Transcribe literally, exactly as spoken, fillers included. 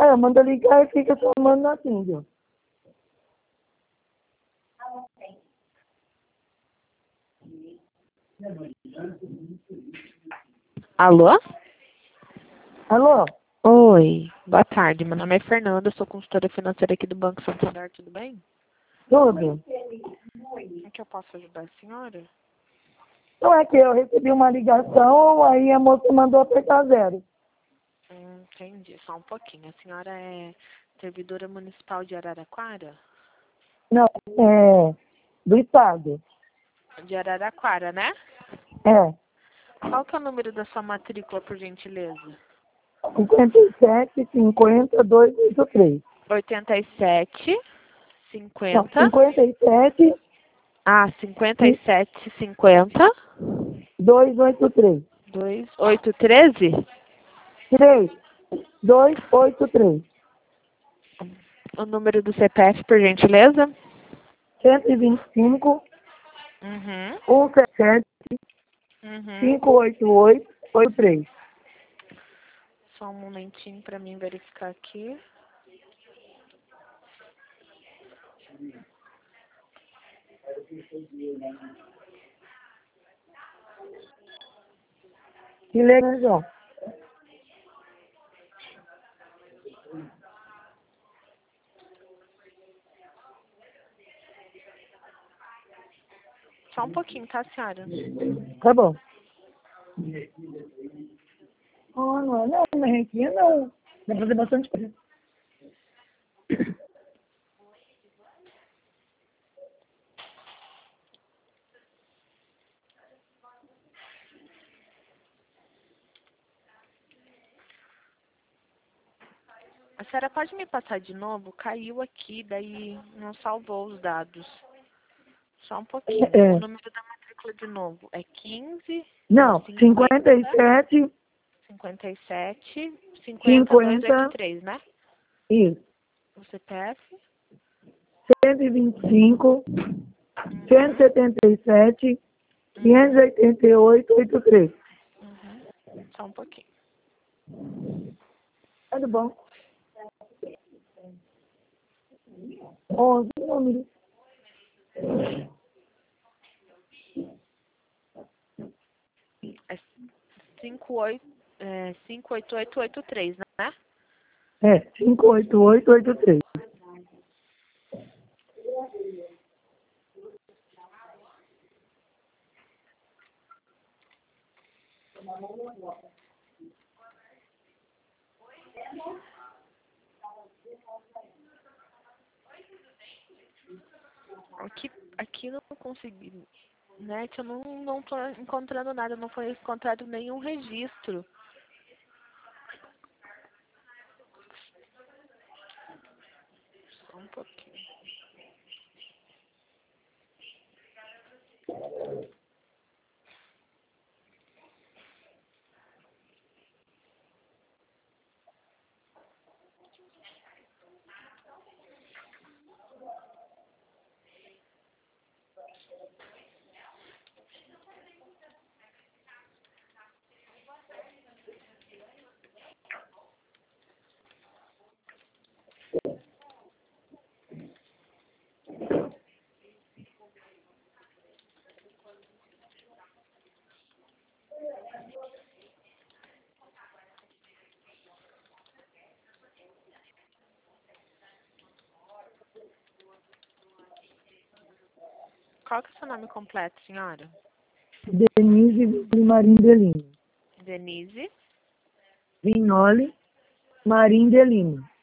É, manda ligar e fica chamando assim, viu? Alô? Alô? Oi, boa tarde. Meu nome é Fernanda, sou consultora financeira aqui do Banco Santander, tudo bem? Tudo? Em que eu posso ajudar a senhora? Não é que eu recebi uma ligação, aí a moça mandou apertar zero. Hum, entendi, só um pouquinho. A senhora é servidora municipal de Araraquara? Não, é do estado. De Araraquara, né? É, Qual que é o número da sua matrícula, por gentileza? cinquenta e sete, cinquenta, duzentos e oitenta e três. oitenta e sete, Não, cinquenta. cinquenta e sete, Ah, cinquenta e sete, cinquenta. duzentos e oitenta e três. dois, oito, treze? três, duzentos e oitenta e três. O número do C P F, por gentileza? cento e vinte e cinco, Uhum. cento e setenta e sete, Uhum. quinhentos e oitenta e oito, oitenta e três. Só um momentinho para mim verificar aqui. Que legal, João. Só um pouquinho, tá, senhora? Tá bom. Oh, não é não, na Requinha não. Dá pra fazer bastante coisa. A senhora pode me passar de novo? Caiu aqui, daí não salvou os dados. Só um pouquinho. É, O é. número da matrícula de novo é quinze, não, Não, cinquenta e cinquenta, sete, cinquenta e sete, cinquenta, duzentos e oitenta e cinquenta, três, né? isso. O C P F? cento e vinte e cinco, cento e Uhum. setenta e sete, quinhentos e Uhum. oitenta e oito, oitenta e três. Uhum. Só um pouquinho. Tudo bom. onze números. É cinco oito, é, cinco oito oito oito três, né? É, cinco oito oito, oito três. Aqui, aqui eu não consegui, né? Que eu não, não tô encontrando nada, não foi encontrado nenhum registro. Só um pouquinho. Qual que é o seu nome completo, senhora? Denise Marim Delino. Denise. Vignoli Marim Delino.